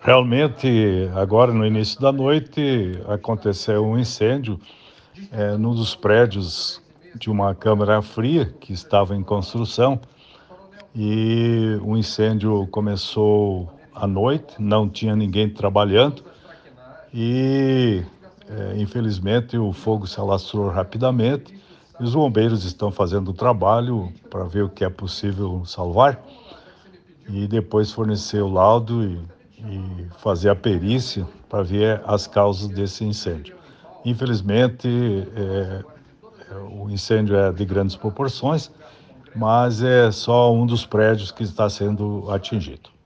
Realmente, agora no início da noite, aconteceu um incêndio num dos prédios de uma câmara fria que estava em construção e o incêndio começou à noite, não tinha ninguém trabalhando e, infelizmente, o fogo se alastrou rapidamente e os bombeiros estão fazendo o trabalho para ver o que é possível salvar e depois fornecer o laudo e fazer a perícia para ver as causas desse incêndio. Infelizmente, o incêndio é de grandes proporções, mas é só um dos prédios que está sendo atingido.